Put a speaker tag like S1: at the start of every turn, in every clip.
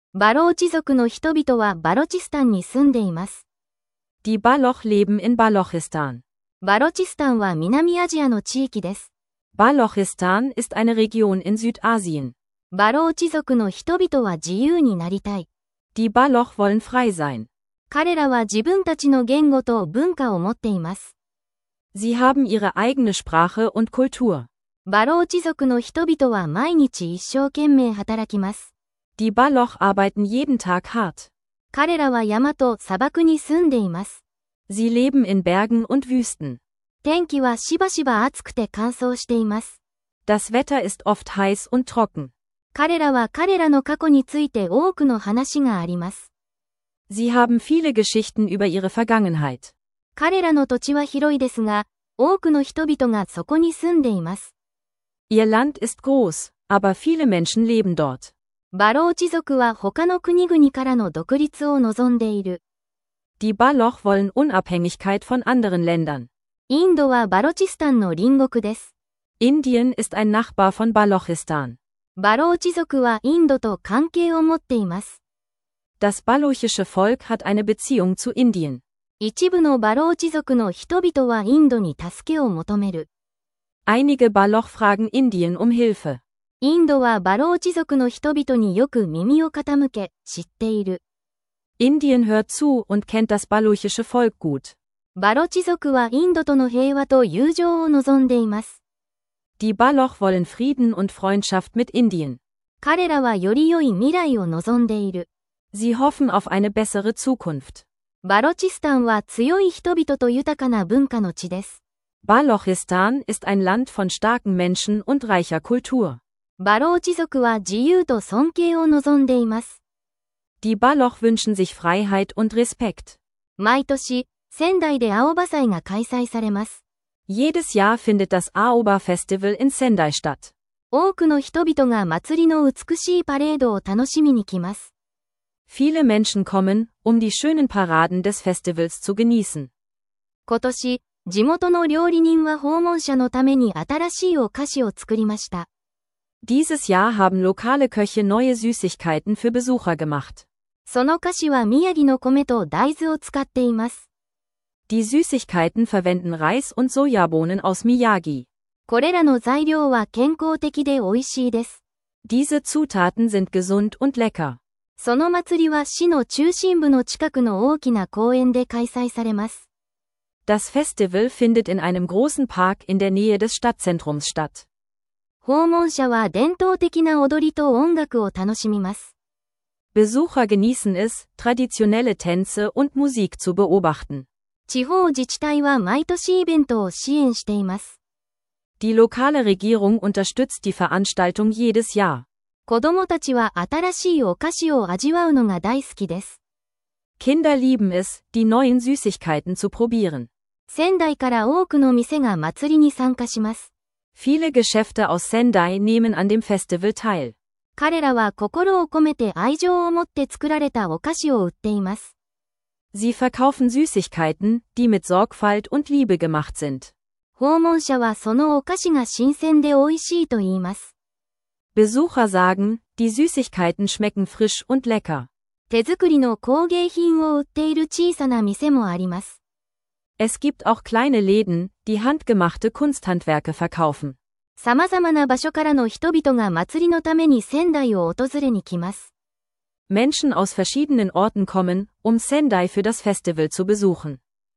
S1: バローチ族の人々はバロチスタンに住んでいます。
S2: Die Baloch leben in Balochistan.
S1: バロチスタンは南アジアの地域です。
S2: Balochistan ist eine Region in Südasien.
S1: バローチ族の人々は自由になりたい。
S2: Die Baloch wollen frei sein.
S1: 彼らは自分たちの言語と文化を持っています。
S2: Sie haben ihre eigene Sprache und Kultur.
S1: バローチ族の人々は毎日一生懸命働きます。
S2: Die Baloch arbeiten jeden Tag hart.
S1: 彼らは山と砂漠に住んでいます。
S2: Sie leben in Bergen und Wüsten.
S1: 天気はしばしば暑くて乾燥しています。
S2: Das Wetter ist oft heiß und trocken.
S1: 彼らは彼らの過去について多くの話があります。
S2: Sie haben viele Geschichten über ihre Vergangenheit.
S1: 彼らの土地は広いですが、多くの人々がそこに住んでいます。
S2: Ihr Land ist groß, aber viele Menschen leben dort.
S1: バローチ族は他の国々からの独立を望んでいる。
S2: Die Baloch wollen Unabhängigkeit von anderen Ländern.
S1: インドはバロチスタンの隣国です。
S2: Indien ist ein Nachbar von Balochistan.
S1: バローチ族はインドと関係を持っています。
S2: Das balochische Volk hat eine Beziehung zu Indien.
S1: 一部のバローチ族の人々はインドに助けを求める。
S2: Einige Baloch fragen Indien um Hilfe.
S1: インドはバローチ族の人々によく耳を傾け、知っている。
S2: Indien hört zu und kennt das balochische Volk gut.
S1: バロチ族はインドとの平和と友情を望んでいます。
S2: Die Baloch wollen Frieden und Freundschaft mit Indien.
S1: 彼らはより良い未来を望んでいる。
S2: Sie hoffen auf eine bessere Zukunft.
S1: バロチスタンは強い人々と豊かな文化の地です。
S2: Balochistan ist ein Land von starken Menschen und reicher Kultur.
S1: バローチ族は自由と尊敬を望んでいます。
S2: Die Baloch wünschen sich Freiheit und Respekt.
S1: 毎年、仙台で青葉祭が開催されます。
S2: Jedes Jahr findet das Aoba Festival in Sendai statt.
S1: 多くの人々が祭りの美しいパレードを楽しみに来ます。
S2: Viele Menschen kommen, um die schönen Paraden des Festivals zu genießen.
S1: 今年、地元の料理人は訪問者のために新しいお菓子を作りました。
S2: Dieses Jahr haben lokale Köche neue Süßigkeiten für Besucher gemacht.
S1: その菓子は宮城の米と大豆を使っています。
S2: Die Süßigkeiten verwenden Reis und Sojabohnen aus Miyagi.
S1: これらの材料は健康的で美味しいです。
S2: Diese Zutaten sind gesund und lecker.
S1: その祭りは市の中心部の近くの大きな公園で開催されます。
S2: Das Festival findet in einem großen Park in der Nähe des Stadtzentrums statt.
S1: 訪問者は伝統的な踊りと音楽を楽しみます。
S2: Besucher genießen es, traditionelle Tänze und Musik zu beobachten.
S1: 地方自治体は毎年イベントを支援しています。
S2: Die lokale Regierung unterstützt die Veranstaltung jedes Jahr.
S1: 子供たちは新しいお菓子を味わうのが大好きです。
S2: Kinder lieben es, die neuen Süßigkeiten zu probieren.
S1: 仙台から多くの店が祭りに参加します。
S2: Viele Geschäfte aus Sendai nehmen an dem Festival teil.
S1: 彼らは心を込めて愛情を持って作られたお菓子を売っています。
S2: Sie verkaufen Süßigkeiten, die mit Sorgfalt und Liebe gemacht sind.
S1: 訪問者はそのお菓子が新鮮で美味しいと言います。
S2: Besucher sagen, die Süßigkeiten schmecken frisch und lecker.
S1: 手作りの工芸品を売っている小さな店もあります。
S2: Es gibt auch kleine Läden, die handgemachte Kunsthandwerke verkaufen.
S1: 様々な場所からの人々が祭りのために仙台を訪れに来ます。
S2: Menschen aus verschiedenen Orten kommen, um Sendai für das Festival zu besuchen.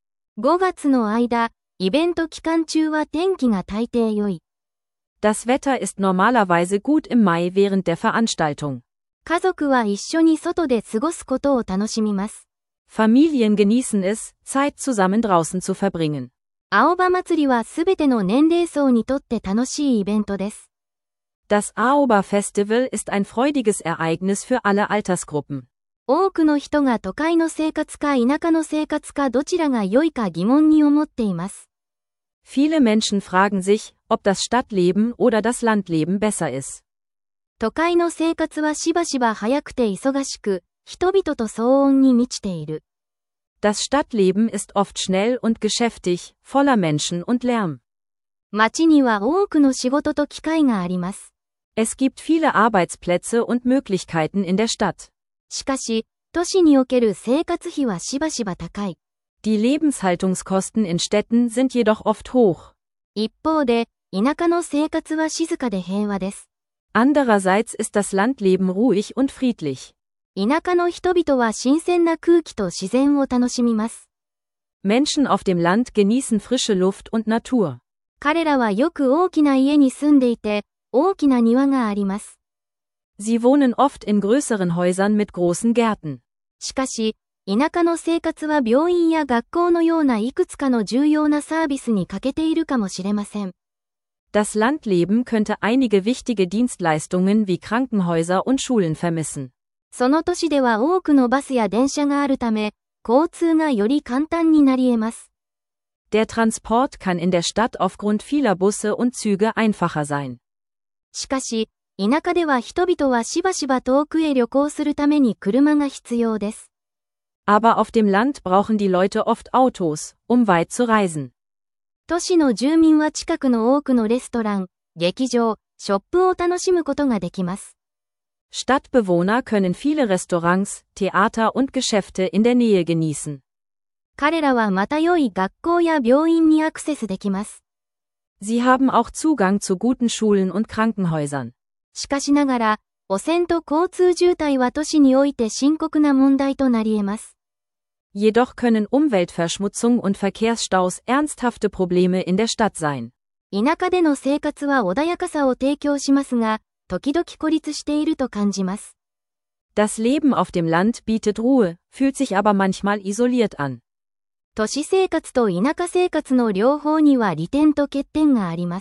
S1: 5月の間、イベント期間中は天気が大抵良い。
S2: Das Wetter ist normalerweise gut im Mai während der Veranstaltung.
S1: 家族は一緒に外で過ごすことを楽しみます。
S2: Familien genießen es, Zeit zusammen draußen zu verbringen.
S1: 青葉祭りはすべての年齢層にとって楽しいイベントです。
S2: Das Aoba Festival ist ein freudiges Ereignis für alle Altersgruppen.
S1: 多くの人が都会の生活か田舎の生活かどちらが良いか疑問に思っています。
S2: Viele Menschen fragen sich, ob das Stadtleben oder das Landleben besser ist.
S1: 都会の生活はしばしば早くて忙しく、人々と騒音に満ちている。
S2: Das Stadtleben ist oft schnell und geschäftig, voller Menschen und Lärm.
S1: 街には多くの仕事と機会があります。
S2: Es gibt viele Arbeitsplätze und Möglichkeiten in der Stadt.
S1: しかし、都市における生活費はしばしば高い。
S2: Die Lebenshaltungskosten in Städten sind jedoch oft hoch.
S1: 一方で、田舎の生活は静かで平和です。
S2: Andererseits ist das Landleben ruhig und friedlich.
S1: 田舎の人々は新鮮な空気と自然を楽しみます。
S2: Menschen auf dem Land genießen frische Luft und Natur.
S1: 彼らはよく大きな家に住んでいて、大きな庭があります。
S2: Sie wohnen oft in größeren Häusern mit großen Gärten.
S1: しかし、田舎の生活は病院や学校のようないくつかの重要なサービスに欠けているかもしれません。
S2: Das Landleben könnte einige wichtige Dienstleistungen wie Krankenhäuser und Schulen vermissen.
S1: その都市では多くのバスや電車があるため、交通がより簡単になり得ます。
S2: Der Transport kann in der Stadt aufgrund vieler Busse und Züge einfacher sein.
S1: しかし、田舎では人々はしばしば遠くへ旅行するために車が必要です。
S2: Aber auf dem Land brauchen die Leute oft Autos, um weit zu reisen.
S1: 都市の住民は近くの多くのレストラン、劇場、ショップを楽しむことができます。
S2: Stadtbewohner können viele Restaurants, Theater und Geschäfte in der Nähe genießen.
S1: 彼らはまた良い学校や病院にアクセスできます。
S2: Sie haben auch Zugang zu guten Schulen und Krankenhäusern.
S1: しかしながら、汚染と交通渋滞は都市において深刻な問題となり得ます。
S2: Jedoch können Umweltverschmutzung und Verkehrsstaus ernsthafte Probleme in der Stadt sein.
S1: 田舎での生活は穏やかさを提供しますが、時々孤立していると感じます。
S2: Das Leben auf dem Land bietet Ruhe, fühlt sich aber manchmal isoliert an.
S1: 都市生活と田舎生活の両方には利点と欠点があります。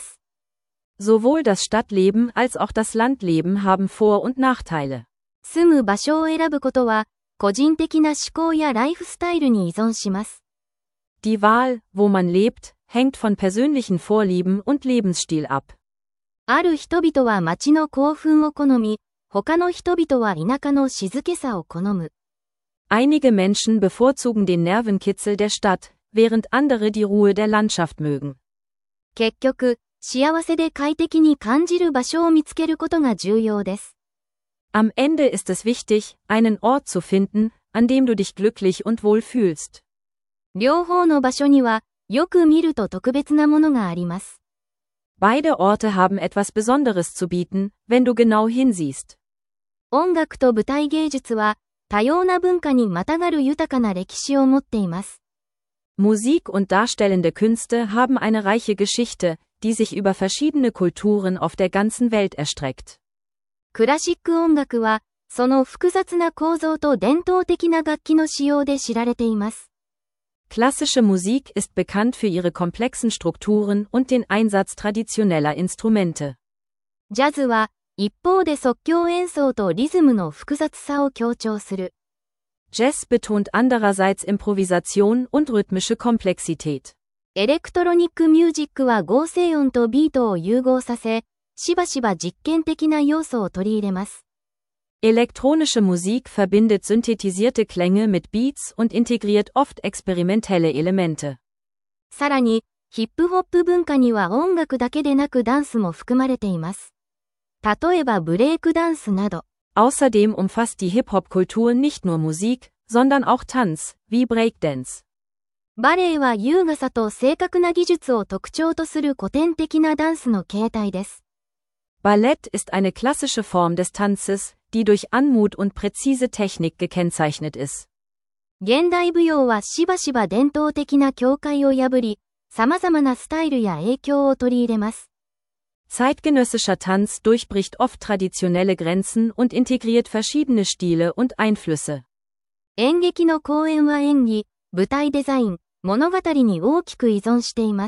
S2: Sowohl das Stadtleben als auch das Landleben haben Vor- und Nachteile.
S1: 住む場所を選ぶことは、個人的な思考やライフスタイルに依存します。
S2: Die Wahl, wo man lebt, hängt von persönlichen Vorlieben und Lebensstil ab.
S1: ある人々は街の興奮を好み、他の人々は田舎の静けさを好む。
S2: Einige Menschen bevorzugen den Nervenkitzel der Stadt, während andere die Ruhe der Landschaft mögen.
S1: 結局、幸せで快適に感じる場所を見つけることが重要です。
S2: Am Ende ist es wichtig, einen Ort zu finden, an dem du dich glücklich und wohl fühlst.
S1: 両方の場所には、よく見ると特別なものがあります。
S2: Beide Orte haben etwas Besonderes zu bieten, wenn du genau hinsiehst.
S1: 音楽と舞台芸術は、多様な文化にまたがる豊かな歴史を持っています。
S2: Musik und darstellende Künste haben eine reiche Geschichte, die sich über verschiedene Kulturen auf der ganzen Welt erstreckt.
S1: クラシック音楽は、その複雑な構造と伝統的な楽器の使用で知られています。
S2: Klassische Musik ist bekannt für ihre komplexen Strukturen und den Einsatz traditioneller Instrumente.
S1: ジャズは、一方で即興演奏とリズムの複雑さを強調する。
S2: Jazz betont andererseits Improvisation und rhythmische Komplexität.
S1: エレクトロニックミュージックは合成音とビートを融合させ、しばしば実験的な要素を取り入れます。
S2: Elektronische Musik verbindet synthetisierte Klänge mit Beats und integriert oft experimentelle Elemente.
S1: さらに、ヒップホップ文化には音楽だけでなくダンスも含まれています。例えばブレイクダンスなど。
S2: Außerdem umfasst die Hip-Hop-Kultur nicht nur Musik, sondern auch Tanz, wie Breakdance.
S1: バレエは優雅さと正確な技術を特徴とする古典的なダンスの形態です。
S2: Ballett ist eine klassische Form des Tanzes, die durch Anmut und präzise Technik gekennzeichnet ist.
S1: 現代舞踊はしばしば伝統的な境界を破り、様々なスタイルや影響を取り入れます。
S2: Zeitgenössischer Tanz durchbricht oft traditionelle Grenzen und integriert verschiedene Stile und Einflüsse.
S1: 演劇の公演は演技、舞台デザイン、物語に大きく依存しています。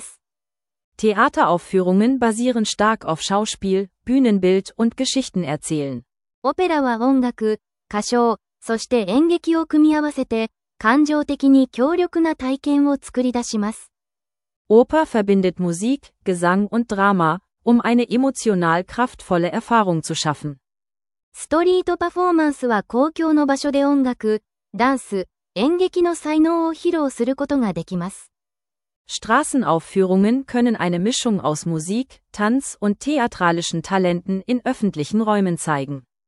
S2: Theateraufführungen basieren stark auf Schauspiel, Bühnenbild und Geschichtenerzählen.
S1: オペラは音楽、歌唱、そして演劇を組み合わせて、感情的に強力な体験を作り出します。
S2: Oper verbindet Musik, Gesang und Drama, um eine emotional kraftvolle Erfahrung zu schaffen.
S1: ストリートパフォーマンスは公共の場所で音楽、ダンス、演劇の才能を披露することができます。
S2: Straßenaufführungen können eine Mischung aus Musik, Tanz und theatralischen Talenten in öffentlichen Räumen zeigen.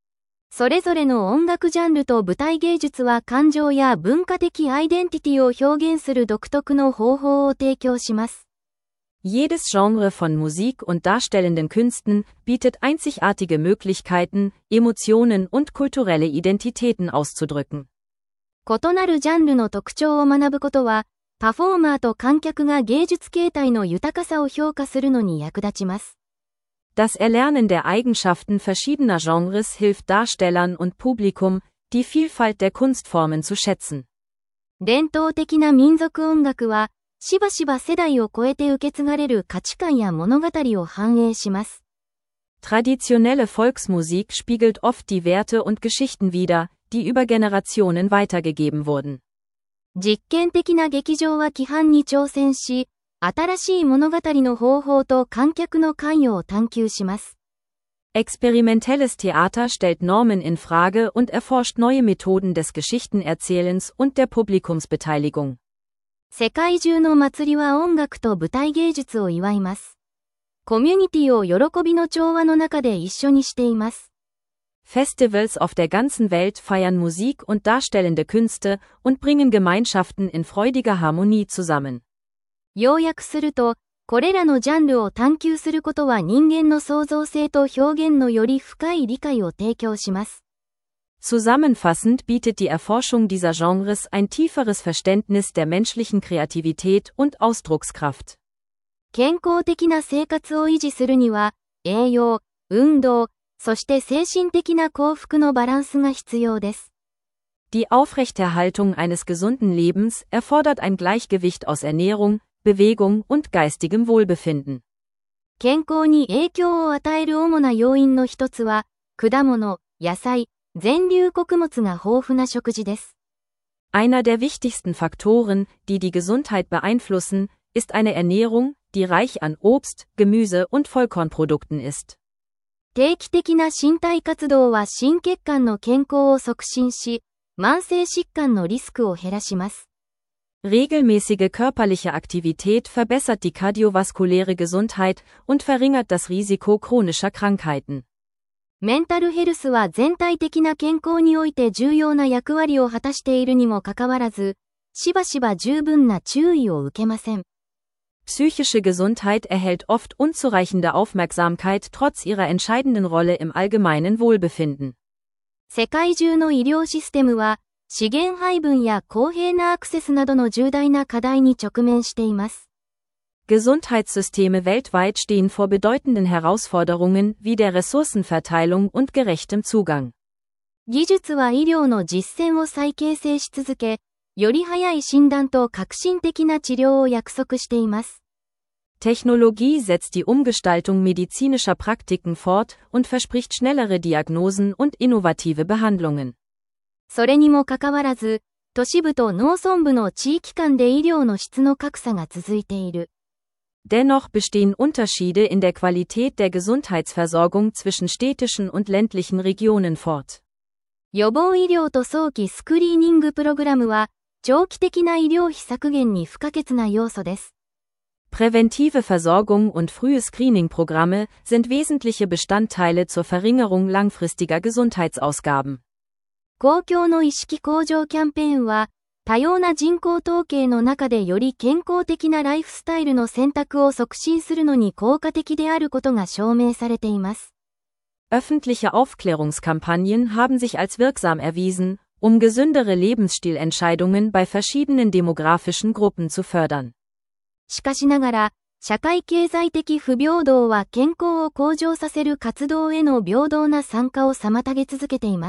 S1: それぞれの音楽ジャンルと舞台芸術は感情や文化的アイデンティティを表現する独特の方法を提供します。
S2: Jedes Genre von Musik und darstellenden Künsten bietet einzigartige Möglichkeiten, Emotionen und kulturelle Identitäten auszudrücken.
S1: 異なるジャンルの特徴を学ぶことは、パフォーマーと観客が芸術形態の豊かさを評価するのに役立ちます。
S2: Das Erlernen der Eigenschaften verschiedener Genres hilft Darstellern und Publikum, die Vielfalt der Kunstformen zu schätzen.
S1: 伝統的な民族音楽は、しばしば世代を超えて受け継がれる価値観や物語を反映します。
S2: Traditionelle Volksmusik spiegelt oft die Werte und Geschichten wider, die über Generationen weitergegeben wurden.
S1: 実験的な劇場は規範に挑戦し、新しい物語の方法と観客の関与を探求します。
S2: Experimentelles Theater stellt Normen in Frage und erforscht neue Methoden des Geschichtenerzählens und der Publikumsbeteiligung.
S1: 世界中の祭りは音楽と舞台芸術を祝います。コミュニティを喜びの調和の中で一緒にしています。
S2: Festivals auf der ganzen Welt feiern Musik und darstellende Künste und bringen Gemeinschaften in freudiger Harmonie zusammen.
S1: 要約すると、これらのジャンルを探求することは人間の創造性と表現のより深い理解を提供します。
S2: Zusammenfassend bietet die Erforschung dieser Genres ein tieferes Verständnis der menschlichen Kreativität und Ausdruckskraft.
S1: 健康的な生活を維持するには、栄養、運動、そして精神的な幸福のバランスが必要です。
S2: Die Aufrechterhaltung eines gesunden Lebens erfordert ein Gleichgewicht aus Ernährung, Bewegung und geistigem Wohlbefinden.
S1: 健康に影響を与える主な要因の一つは、果物、野菜、全粒穀物が豊富な食事です。
S2: Einer der wichtigsten Faktoren, die die Gesundheit beeinflussen, ist eine Ernährung, die reich an Obst, Gemüse und Vollkornprodukten ist.
S1: 定期的な身体活動は心血管の健康を促進し、慢性疾患のリスクを減らします。
S2: Regelmäßige körperliche Aktivität verbessert die kardiovaskuläre Gesundheit und verringert das Risiko chronischer Krankheiten.
S1: メンタルヘルスは全体的な健康において重要な役割を果たしているにもかかわらず、しばしば十分な注意を受けません。
S2: Psychische Gesundheit erhält oft unzureichende Aufmerksamkeit trotz ihrer entscheidenden Rolle im allgemeinen Wohlbefinden.
S1: 世界中の医療システムは、資源配分や公平なアクセスなどの重大な課題に直面しています。
S2: Gesundheitssysteme weltweit stehen vor bedeutenden Herausforderungen wie der Ressourcenverteilung und gerechtem Zugang.
S1: 技術は医療の実践を再形成し続け、より早い診断と革新的な治療を約束しています。
S2: Technologie setzt die Umgestaltung medizinischer Praktiken fort und verspricht schnellere Diagnosen und innovative Behandlungen.
S1: それにもかかわらず、都市部と農村部の地域間で医療の質の格差が続いている。
S2: Dennoch bestehen Unterschiede in der Qualität der Gesundheitsversorgung zwischen städtischen und ländlichen Regionen fort.
S1: 予防医療と早期スクリーニングプログラムは、長期的な医療費削減に不可欠な要素です。
S2: Präventive Versorgung und frühe Screening-Programme sind wesentliche Bestandteile zur Verringerung langfristiger Gesundheitsausgaben.
S1: 公共の意識向上キャンペーンは、多様な人口統計の中でより健康的なライフスタイルの選択を促進するのに効果的であることが証明されています。
S2: Öffentliche Aufklärungskampagnen haben sich als wirksam erwiesen, gesündere Lebensstilentscheidungen bei verschiedenen demografischen Gruppen zu fördern.
S1: しかしながら、社会経済的不平等は健康を向上させる活動への平等な参加を妨げ続けています。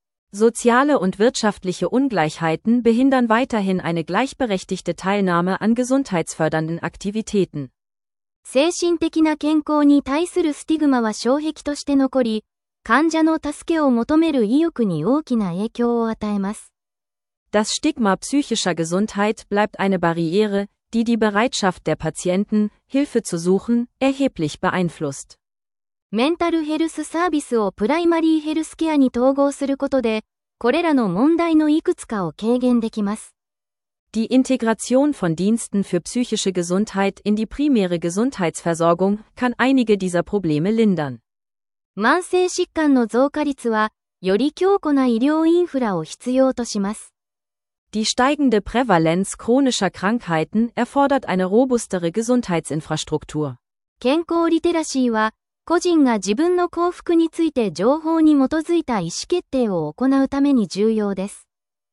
S2: Soziale und wirtschaftliche Ungleichheiten behindern weiterhin eine gleichberechtigte Teilnahme an gesundheitsfördernden Aktivitäten.
S1: 精神的な健康に対するスティグマは障壁として残り、患者の助けを求める意欲に大きな影響を与えます。
S2: Das Stigma psychischer Gesundheit bleibt eine Barriere, die die Bereitschaft der Patienten, Hilfe zu suchen, erheblich beeinflusst.
S1: メンタルヘルスサービスをプライマリーヘルスケアに統合することで、これらの問題のいくつかを軽減できます。
S2: Die Integration von Diensten für psychische Gesundheit in die primäre Gesundheitsversorgung kann einige dieser Probleme lindern.
S1: 慢性疾患の増加率は、 より強固な医療インフラを必要とします。
S2: Die steigende Prävalenz chronischer Krankheiten erfordert eine robustere Gesundheitsinfrastruktur.
S1: 健康リテラシーは、個人が自分の幸福について情報に基づいた意思決定を行うために重要です。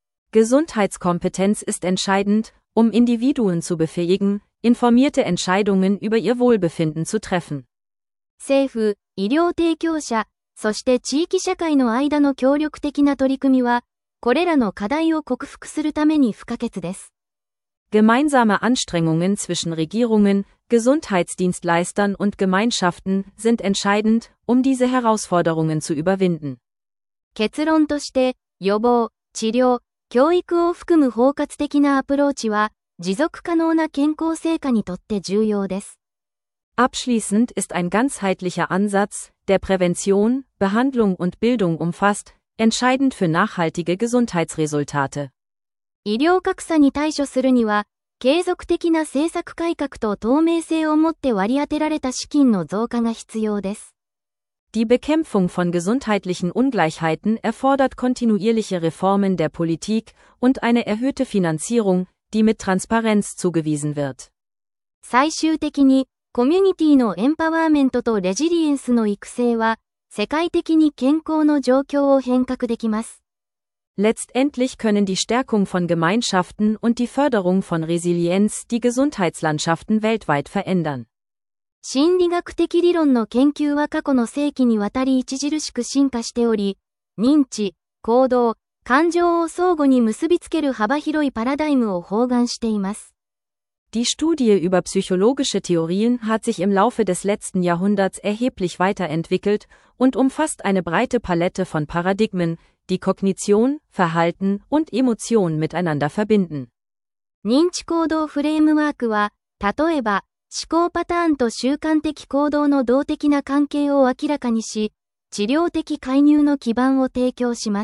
S2: Gesundheitskompetenz ist entscheidend, um Individuen zu befähigen, informierte Entscheidungen über ihr Wohlbefinden zu treffen.
S1: 政府、医療提供者、そして地域社会の間の協力的な取り組みは、これらの課題を克服するために不可欠です。
S2: Gemeinsame Anstrengungen zwischen Regierungen, Gesundheitsdienstleistern und Gemeinschaften sind entscheidend, um diese Herausforderungen zu überwinden.
S1: 結論として、予防、治療、教育を含む包括的なアプローチは、持続可能な健康成果にとって重要です。
S2: Abschließend ist ein ganzheitlicher Ansatz, der Prävention, Behandlung und Bildung umfasst, entscheidend für nachhaltige Gesundheitsresultate.
S1: 医療格差に対処するには、継続的な政策改革と透明性をもって割り当てられた資金の増加が必要です。
S2: Die Bekämpfung von gesundheitlichen Ungleichheiten erfordert kontinuierliche Reformen der Politik und eine erhöhte Finanzierung, die mit Transparenz zugewiesen wird.
S1: 最終的に、コミュニティのエンパワーメントとレジリエンスの育成は、世界的に健康の状況を変革できます。
S2: Letztendlich können die Stärkung von Gemeinschaften und die Förderung von Resilienz die Gesundheitslandschaften weltweit verändern.
S1: 心理学的理論の研究は過去の世紀にわたり著しく進化しており、認知、行動、感情を相互に結びつける幅広いパラダイムを包含しています。
S2: Die Studie über psychologische Theorien hat sich im Laufe des letzten Jahrhunderts erheblich weiterentwickelt und umfasst eine breite Palette von Paradigmen, die Kognition, Verhalten und Emotion miteinander verbinden.
S1: 認知行動フレームワークは、例えば、思考パターンと習慣的行動の動的な関係を明らかにし、治療的介入の基盤を提供します。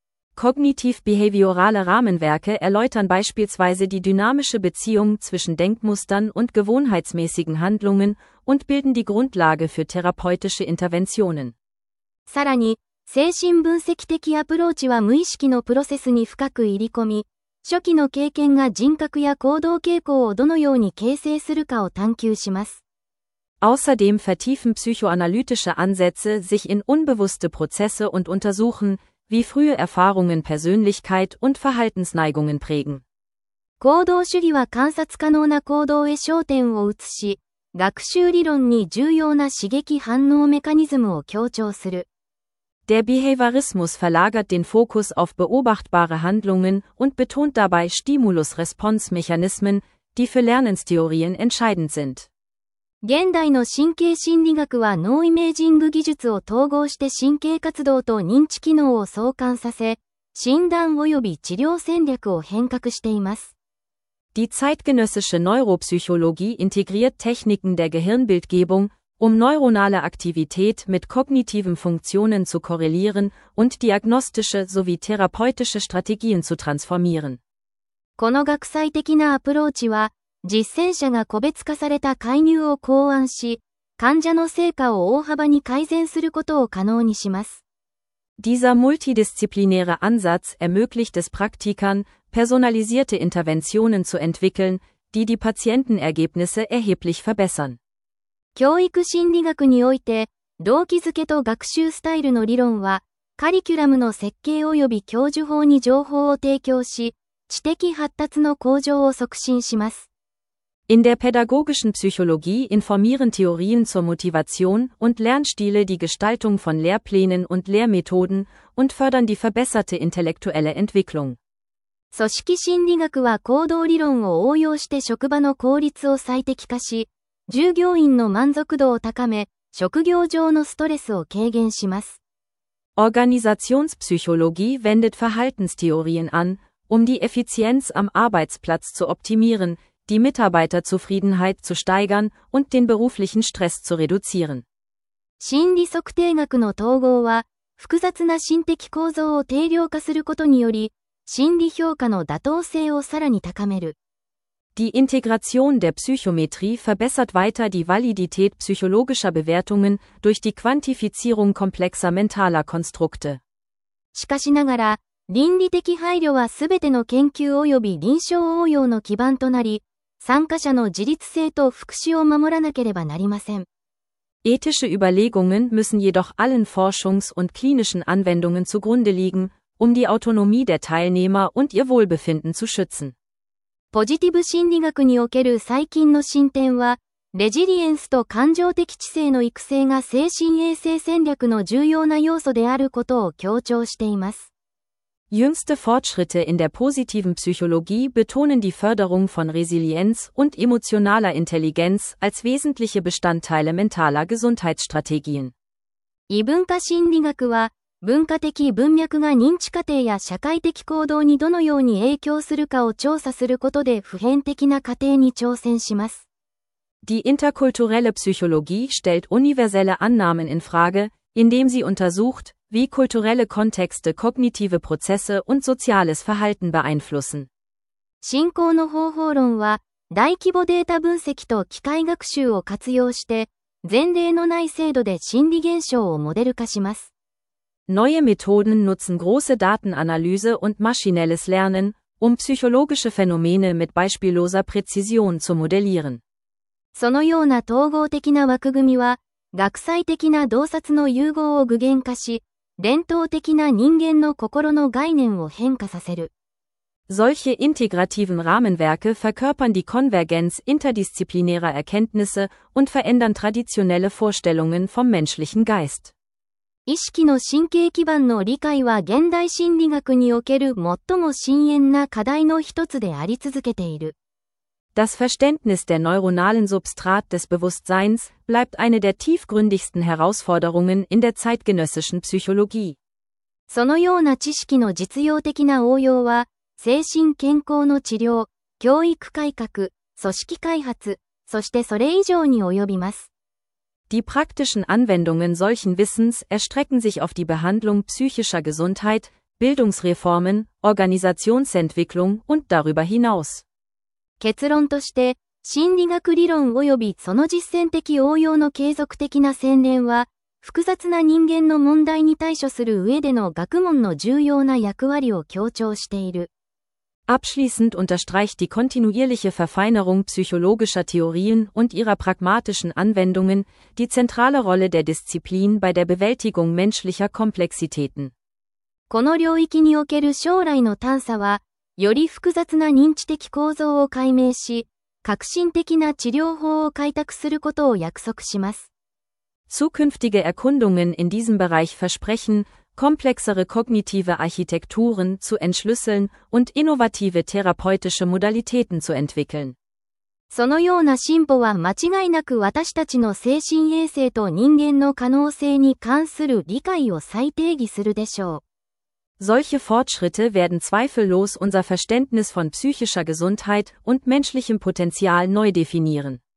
S2: Kognitiv-behaviorale Rahmenwerke erläutern beispielsweise die dynamische Beziehung zwischen Denkmustern und gewohnheitsmäßigen Handlungen und bilden die Grundlage für therapeutische Interventionen.
S1: さらに、精神分析的アプローチは無意識のプロセスに深く入り込み、初期の経験が人格や行動傾向をどのように形成するかを探求します。
S2: Außerdem vertiefen psychoanalytische Ansätze sich in unbewusste Prozesse und untersuchen, wie frühe Erfahrungen Persönlichkeit und Verhaltensneigungen prägen.
S1: 行動主義は観察可能な行動へ焦点を移し、学習理論に重要な刺激反応メカニズムを強調する。
S2: Der Behaviorismus verlagert den Fokus auf beobachtbare Handlungen und betont dabei Stimulus-Response-Mechanismen, die für Lernenstheorien entscheidend sind.
S1: 現代の神経心理学は脳イメージング技術を統合して神経活動と認知機能を相関させ、診断及び治療戦略を変革しています。
S2: Die zeitgenössische Neuropsychologie integriert Techniken der Gehirnbildgebung, um neuronale Aktivität mit kognitiven Funktionen zu korrelieren und diagnostische sowie therapeutische Strategien zu transformieren.
S1: この学際的なアプローチは、実践者が個別化された介入を考案し、患者の成果を大幅に改善することを可能にします。
S2: Dieser multidisziplinäre Ansatz ermöglicht es Praktikern, personalisierte Interventionen zu entwickeln, die die Patientenergebnisse erheblich verbessern.
S1: 教育心理学において、動機づけと学習スタイルの理論は、カリキュラムの設計及び教授法に情報を提供し、知的発達の向上を促進します。
S2: In der pädagogischen Psychologie informieren Theorien zur Motivation und Lernstile die Gestaltung von Lehrplänen und Lehrmethoden und fördern die verbesserte intellektuelle Entwicklung.
S1: 組織心理学は行動理論を応用して職場の効率を最適化し、従業員の満足度を高め、職業上のストレスを軽減します。
S2: Organisationspsychologie wendet Verhaltenstheorien an, um die Effizienz am Arbeitsplatz zu optimieren, die Mitarbeiterzufriedenheit zu steigern und den beruflichen Stress zu reduzieren.
S1: 心理測定学の統合は、複雑な心的構造を定量化することにより、心理評価の妥当性をさらに高める。
S2: Die Integration der Psychometrie verbessert weiter die Validität psychologischer Bewertungen durch die Quantifizierung komplexer mentaler Konstrukte.
S1: しかしながら、倫理的配慮はすべての研究及び臨床応用の基盤となり、参加者の自律性と福祉を守らなければなりません。
S2: Ethische Überlegungen müssen jedoch allen Forschungs- und klinischen Anwendungen zugrunde liegen, die Autonomie der Teilnehmer und ihr Wohlbefinden zu schützen.
S1: ポジティブ心理学における最近の進展は、レジリエンスと感情的知性の育成が精神衛生戦略の重要な要素であることを強調しています。
S2: Jüngste Fortschritte in der positiven Psychologie betonen die Förderung von Resilienz und emotionaler Intelligenz als wesentliche Bestandteile mentaler Gesundheitsstrategien.
S1: 異文化心理学は、文化的文脈が認知過程や社会的行動にどのように影響するかを調査することで普遍的な過程に挑戦します。
S2: Die interkulturelle Psychologie stellt universelle Annahmen in Frage, indem sie untersucht, wie kulturelle Kontexte kognitive Prozesse und soziales Verhalten beeinflussen.
S1: 進行の方法論は、大規模データ分析と機械学習を活用して、前例のない精度で心理現象をモデル化します。
S2: Neue Methoden nutzen große Datenanalyse und maschinelles Lernen, psychologische Phänomene mit beispielloser Präzision zu modellieren.
S1: そのような統合的な枠組みは、学際的な洞察の融合を具現化し、伝統的な人間の心の概念を変化させる。
S2: Solche integrativen Rahmenwerke verkörpern die Konvergenz interdisziplinärer Erkenntnisse und verändern traditionelle Vorstellungen vom menschlichen Geist.
S1: 意識の神経基盤の理解は現代心理学における最も深遠な課題の一つであり続けている。
S2: Das Verständnis der neuronalen Substrat des Bewusstseins bleibt eine der tiefgründigsten Herausforderungen in der zeitgenössischen Psychologie.
S1: そのような知識の実用的な応用は、精神健康の治療、教育改革、組織開発、そしてそれ以上に及びます。
S2: Die praktischen Anwendungen solchen Wissens erstrecken sich auf die Behandlung psychischer Gesundheit, Bildungsreformen, Organisationsentwicklung und darüber hinaus.
S1: 結論として、心理学理論及びその実践的応用の継続的な洗練は、複雑な人間の問題に対処する上での学問の重要な役割を強調している。
S2: Abschließend unterstreicht die kontinuierliche Verfeinerung psychologischer Theorien und ihrer pragmatischen Anwendungen die zentrale Rolle der Disziplin bei der Bewältigung menschlicher Komplexitäten.
S1: この領域における将来の探査は、より複雑な認知的構造を解明し、革新的な治療法を開拓することを約束します。
S2: Zukünftige Erkundungen in diesem Bereich versprechen, komplexere kognitive Architekturen zu entschlüsseln und innovative therapeutische Modalitäten zu entwickeln.
S1: そのような進歩は間違いなく私たちの精神衛生と人間の可能性に関する理解を再定義するでしょう。
S2: Solche Fortschritte werden zweifellos unser Verständnis von psychischer Gesundheit und menschlichem Potenzial neu definieren.